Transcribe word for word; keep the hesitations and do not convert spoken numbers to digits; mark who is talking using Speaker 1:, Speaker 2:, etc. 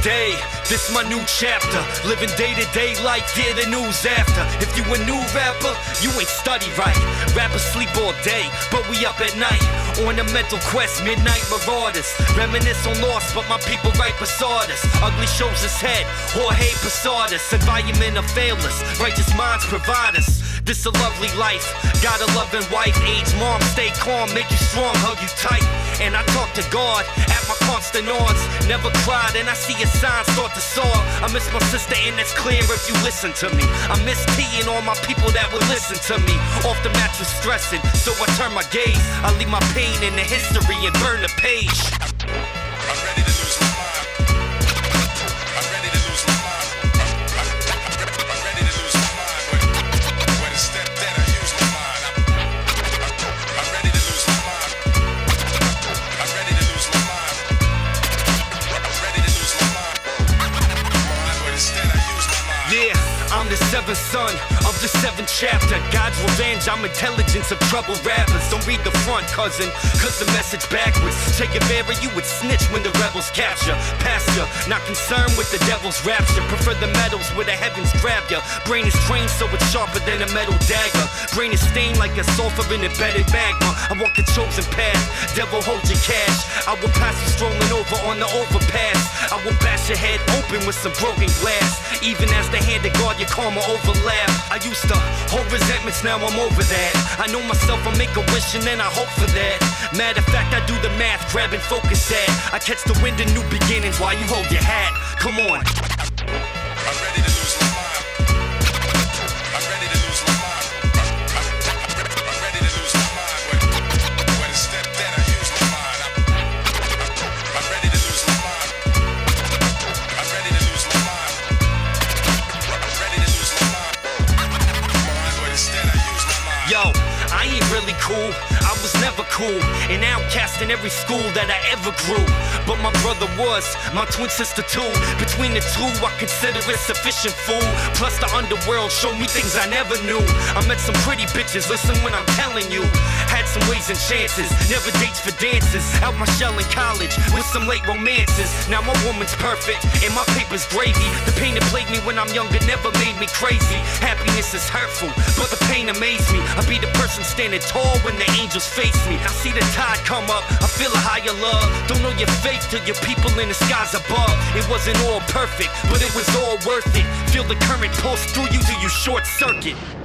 Speaker 1: day, this my new chapter. Living day to day like yeah, the news after. If you a new rapper, you ain't study right. Rappers sleep all day, but we up at night. On a mental quest, midnight marauders. Reminisce on lost, but my people right beside us. Ugly shows his head, Jorge Posadas. Environment of failures, righteous minds provide us. This a lovely life, got a loving wife. Age mom, stay calm, make you strong, hug you tight. And I talk to God at my constant odds. Never cried and I see a sign start to soar. I miss my sister and it's clear if you listen to me. I miss T and all my people that would listen to me. Off the mattress stressing, so I turn my gaze. I leave my pain in the history and burn the page.
Speaker 2: I'm ready to lose my mind. I'm ready to lose my mind. I'm ready to lose my mind. When, when it's step that I use my mind. I'm, I'm ready to lose my mind. I'm ready to lose my mind. I'm ready to lose my mind. Mind when instead I use my mind.
Speaker 1: Yeah, I'm the seventh son of the seventh chapter. God's revenge, I'm intelligence of troubled rappers. Don't read the front, cousin, cause the message backwards. Che Guevara, you would snitch when the rebels capture. Pastor, not concerned with the devil's rapture. Prefer the metals where the heavens grab ya. Brain is trained so it's sharper than a metal dagger. Brain is stained like a sulfur in embedded magma. I walk the chosen path, devil hold your cash. I will pass you strolling over on the overpass. I will bash your head open with some broken glass. Even as the hand of God, your karma overlap. I used to hold resentments, now I'm over that. I know myself, I make a wish and then I hope for that. Matter of fact, I do the math, grab and focus at. I catch the wind in new beginnings while you hold your hat. Come on.
Speaker 2: I'm ready to lose my mind. I'm ready to lose my mind. I'm ready to lose my mind. When, when it's step that I use my mind. I'm, I'm ready to lose my mind. I'm ready to lose my mind. I'm ready to lose my mind. Mind when instead I use my mind.
Speaker 1: Yo, I ain't really cool, I was never cool. An outcast in every school that I ever grew. But my brother was, my twin sister too. Between the two, I consider it sufficient fool. Plus the underworld showed me things I never knew. I met some pretty bitches, listen when I'm telling you. Had some ways and chances, never dates for dances. Out my shell in college, with some late romances. Now my woman's perfect, and my paper's gravy. The pain that plagued me when I'm younger never made me crazy. Happiness is hurtful, but the pain amazed me. I be the person standing tall when the angels face me. I see the tide come up, I feel a higher love. Don't know your faith till your people in the skies above. It wasn't all perfect, but it was all worth it. Feel the current pulse through you till you short circuit.